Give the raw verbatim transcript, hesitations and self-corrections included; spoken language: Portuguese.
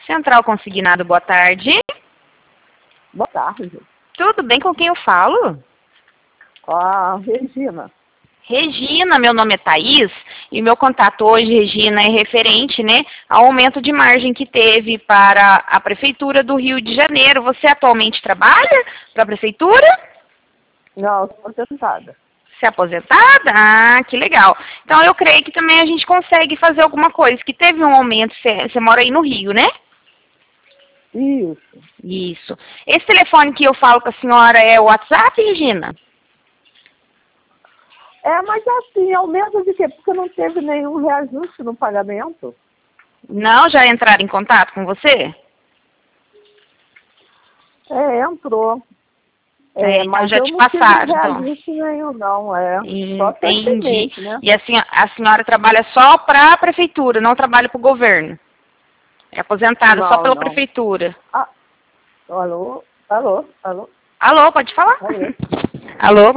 Central Consignado, boa tarde. Boa tarde. Tudo bem, com quem eu falo? Com a Regina. Regina, meu nome é Thaís, e meu contato hoje, Regina, é referente, né, ao aumento de margem que teve para a Prefeitura do Rio de Janeiro. Você atualmente trabalha para a Prefeitura? Não, estou aposentada. Você é aposentada? Ah, que legal. Então, eu creio que também a gente consegue fazer alguma coisa, que teve um aumento, você, você mora aí no Rio, né? Isso. Isso. Esse telefone que eu falo com a senhora é o WhatsApp, Regina? É, mas assim, é o mesmo de quê? Porque não teve nenhum reajuste no pagamento. Não, já entraram em contato com você? É, entrou. É, É, então mas já eu te não tive passaram, então. reajuste nenhum, não, é. Só se esse Entendi. mês, né? E assim, a senhora trabalha só para a prefeitura, não trabalha para o governo? É aposentada só Não, pela não. prefeitura? Ah, alô? Alô? Alô? Alô, pode falar? Alô? Alô?